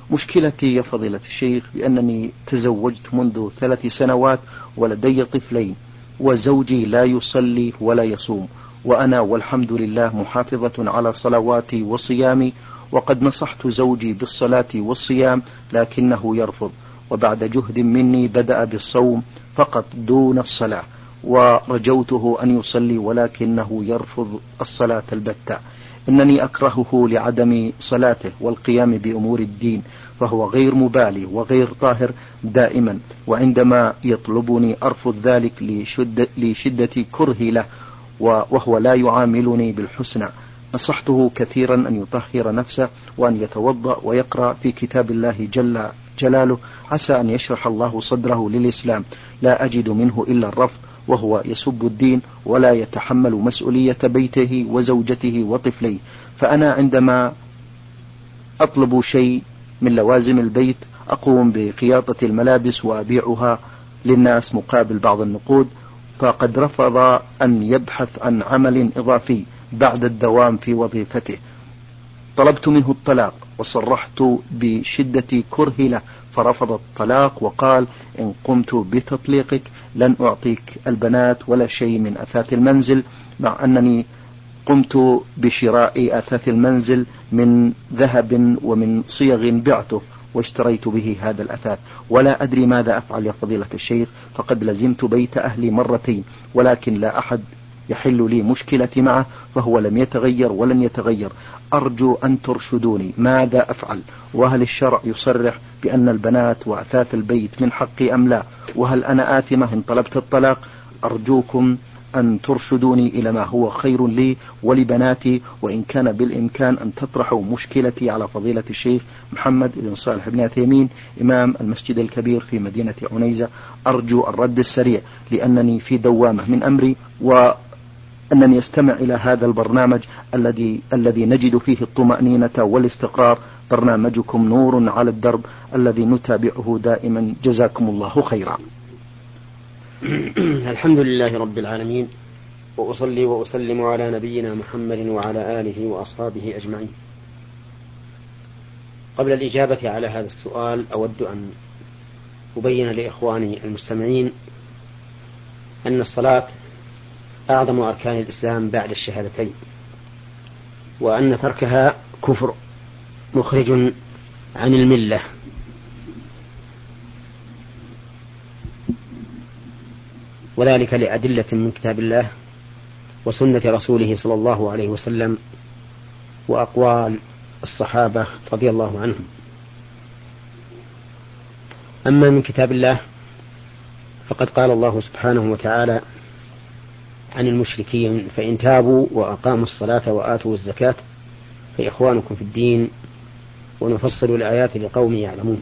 مشكلتي يا فضيلة الشيخ بأنني تزوجت منذ 3 سنوات ولدي طفلين، وزوجي لا يصلي ولا يصوم، وأنا والحمد لله محافظة على صلواتي وصيامي، وقد نصحت زوجي بالصلاة والصيام لكنه يرفض، وبعد جهد مني بدأ بالصوم فقط دون الصلاة، ورجوته أن يصلي ولكنه يرفض الصلاة البتة. إنني أكرهه لعدم صلاته والقيام بأمور الدين، فهو غير مبالي وغير طاهر دائما، وعندما يطلبني أرفض ذلك لشدة كرهي له، وهو لا يعاملني بالحسنى. نصحته كثيرا أن يطهر نفسه وأن يتوضأ ويقرأ في كتاب الله جل جلاله عسى أن يشرح الله صدره للإسلام، لا أجد منه إلا الرفض، وهو يسب الدين ولا يتحمل مسؤولية بيته وزوجته وطفليه. فأنا عندما أطلب شيء من لوازم البيت أقوم بخياطة الملابس وأبيعها للناس مقابل بعض النقود، فقد رفض أن يبحث عن عمل إضافي بعد الدوام في وظيفته. طلبت منه الطلاق وصرحت بشدة كرهي له، فرفض الطلاق وقال إن قمت بتطليقك لن أعطيك البنات ولا شيء من أثاث المنزل، مع أنني قمت بشراء أثاث المنزل من ذهب ومن صيغ بعته واشتريت به هذا الأثاث، ولا أدري ماذا أفعل يا فضيلة الشيخ، فقد لزمت بيت أهلي مرتين ولكن لا أحد يحل لي مشكلتي معه، فهو لم يتغير ولن يتغير. أرجو أن ترشدوني ماذا أفعل، وهل الشرع يصرح بأن البنات وأثاث البيت من حقي أم لا، وهل أنا آثمة إن طلبت الطلاق؟ أرجوكم أن ترشدوني إلى ما هو خير لي ولبناتي، وإن كان بالإمكان أن تطرحوا مشكلتي على فضيلة الشيخ محمد بن صالح بن عثيمين إمام المسجد الكبير في مدينة عنيزة. أرجو الرد السريع لأنني في دوامة من أمري، وأنني أستمع إلى هذا البرنامج الذي نجد فيه الطمأنينة والاستقرار، برنامجكم نور على الدرب الذي نتابعه دائما، جزاكم الله خيرا. الحمد لله رب العالمين، وأصلي وأسلم على نبينا محمد وعلى آله وأصحابه أجمعين. قبل الإجابة على هذا السؤال أود أن أبين لإخواني المستمعين أن الصلاة أعظم أركان الإسلام بعد الشهادتين، وأن تركها كفر مخرج عن الملة، وذلك لأدلة من كتاب الله وسنة رسوله صلى الله عليه وسلم وأقوال الصحابة رضي الله عنهم. أما من كتاب الله فقد قال الله سبحانه وتعالى عن المشركين فإن تابوا وأقاموا الصلاة وآتوا الزكاة فإخوانكم في الدين ونفصل الآيات لقوم يعلمون.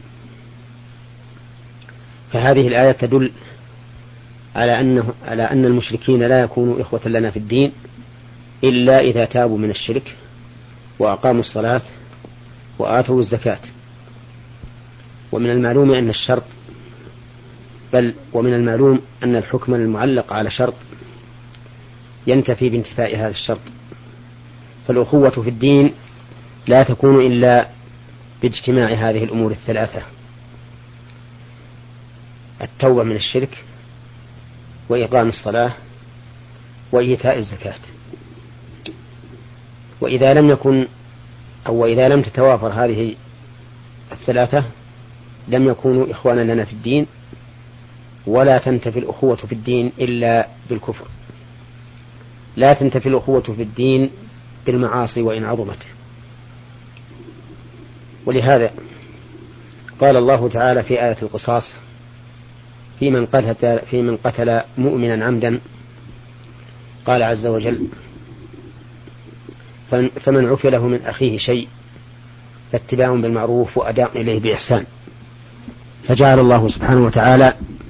فهذه الآية تدل على أن المشركين لا يكونوا إخوة لنا في الدين إلا إذا تابوا من الشرك وأقاموا الصلاة وآتوا الزكاة. ومن المعلوم أن الشرط ومن المعلوم أن الحكم المعلق على شرط ينتفي بانتفاء هذا الشرط، فالأخوة في الدين لا تكون إلا باجتماع هذه الأمور الثلاثة: التوبة من الشرك وإقام الصلاة وإيتاء الزكاة. وإذا لم تتوافر هذه الثلاثة لم يكونوا إخوانا لنا في الدين، ولا تنتفي الأخوة في الدين إلا بالكفر. لا تنتفي الأخوة في الدين بالمعاصي وإن عظمت. ولهذا قال الله تعالى في آية القصاص في من قتل مؤمنا عمدا، قال عز وجل فمن عفي له من أخيه شيء فاتباع بالمعروف وأداء إليه بإحسان. فجعل الله سبحانه وتعالى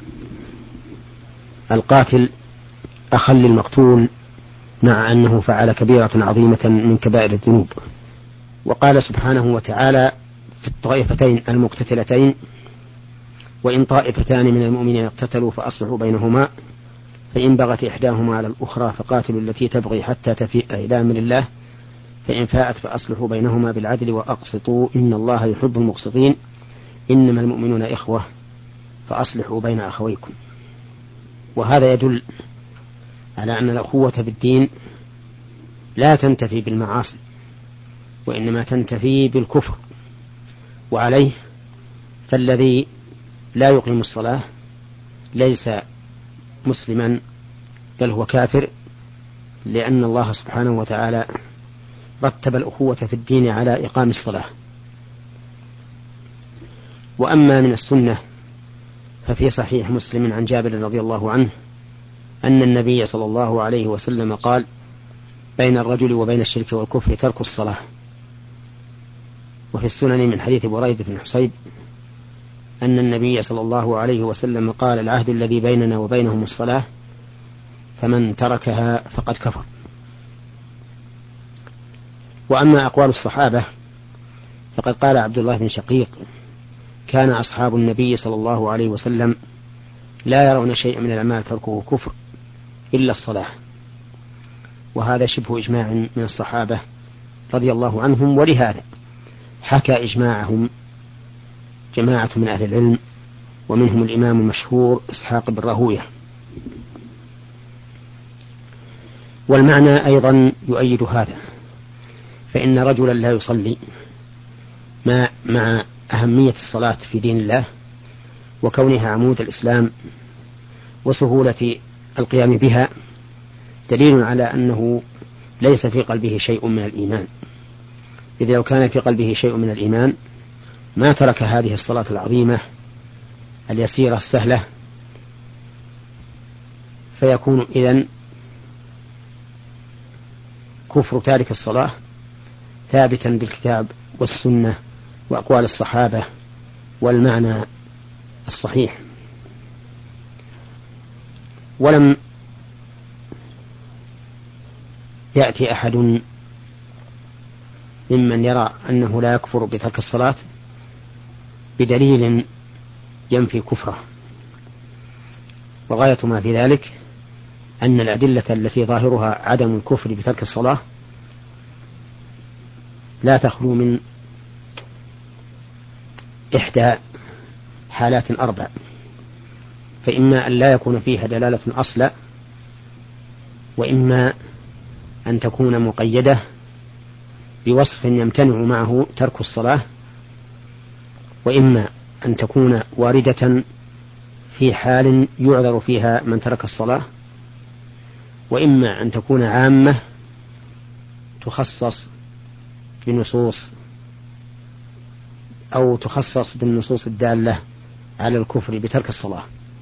القاتل أخا للمقتول مع أنه فعل كبيرة عظيمة من كبائر الذنوب. وقال سبحانه وتعالى في الطائفتين المقتتلتين وإن طائفتان من المؤمنين اقتتلوا فأصلحوا بينهما فإن بغت إحداهما على الأخرى فقاتلوا التي تبغي حتى تفيء إلى أمر الله فإن فاءت فأصلحوا بينهما بالعدل وأقسطوا إن الله يحب المقسطين إنما المؤمنون إخوة فأصلحوا بين أخويكم. وهذا يدل على أن الأخوة في الدين لا تنتفي بالمعاصي وإنما تنتفي بالكفر، وعليه فالذي لا يقيم الصلاة ليس مسلما بل هو كافر، لأن الله سبحانه وتعالى رتب الأخوة في الدين على إقام الصلاة. وأما من السنة ففي صحيح مسلم عن جابر رضي الله عنه أن النبي صلى الله عليه وسلم قال: بين الرجل وبين الشرك والكفر ترك الصلاة. وفي السنن من حديث بريدة بن حصيب أن النبي صلى الله عليه وسلم قال: العهد الذي بيننا وبينهم الصلاة فمن تركها فقد كفر. وأما أقوال الصحابة فقد قال عبد الله بن شقيق: كان أصحاب النبي صلى الله عليه وسلم لا يرون شيئا من الأعمال تركه كفر إلا الصلاة. وهذا شبه إجماع من الصحابة رضي الله عنهم، ولهذا حكى إجماعهم جماعة من أهل العلم ومنهم الإمام المشهور إسحاق بن راهويه. والمعنى أيضا يؤيد هذا، فإن رجلا لا يصلي مع أهمية الصلاة في دين الله وكونها عمود الإسلام وسهولة القيام بها دليل على أنه ليس في قلبه شيء من الإيمان، إذ لو كان في قلبه شيء من الإيمان ما ترك هذه الصلاة العظيمة اليسيرة السهلة، فيكون إذن كفر تارك الصلاة ثابتا بالكتاب والسنة وأقوال الصحابة والمعنى الصحيح. ولم يأتي أحد ممن يرى أنه لا يكفر بترك الصلاة بدليل ينفي كفره، وغاية ما في ذلك أن الأدلة التي ظاهرها عدم الكفر بترك الصلاة لا تخلو من إحدى حالات أربع: فإما أن لا يكون فيها دلالة أصلا، وإما أن تكون مقيدة بوصف يمتنع معه ترك الصلاة، وإما أن تكون واردة في حال يعذر فيها من ترك الصلاة، وإما أن تكون عامة تخصص بنصوص أو تخصص بالنصوص الدالة على الكفر بترك الصلاة.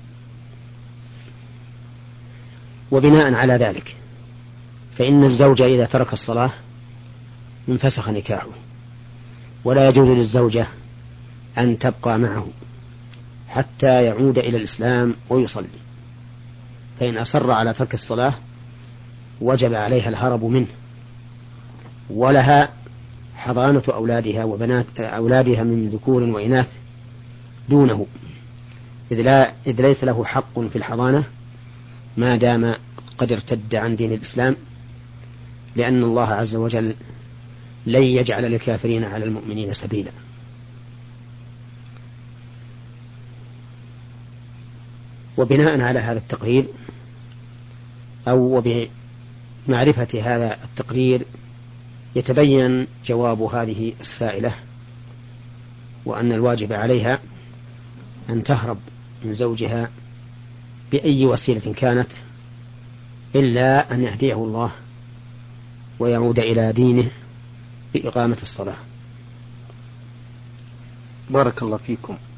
وبناء على ذلك فإن الزوج إذا ترك الصلاة انفسخ نكاحه، ولا يجوز للزوجة أن تبقى معه حتى يعود إلى الإسلام ويصلي، فإن أصر على ترك الصلاة وجب عليها الهرب منه، ولها حضانة أولادها وبنات أولادها من ذكور وإناث دونه، إذ ليس له حق في الحضانة ما دام قد ارتد عن دين الإسلام، لأن الله عز وجل لن يجعل للكافرين على المؤمنين سبيلا. وبناء على هذا التقرير أو وبمعرفة هذا التقرير يتبين جواب هذه السائلة، وأن الواجب عليها أن تهرب من زوجها بأي وسيلة كانت إلا أن يهديه الله ويعود إلى دينه بإقامة الصلاة. بارك الله فيكم.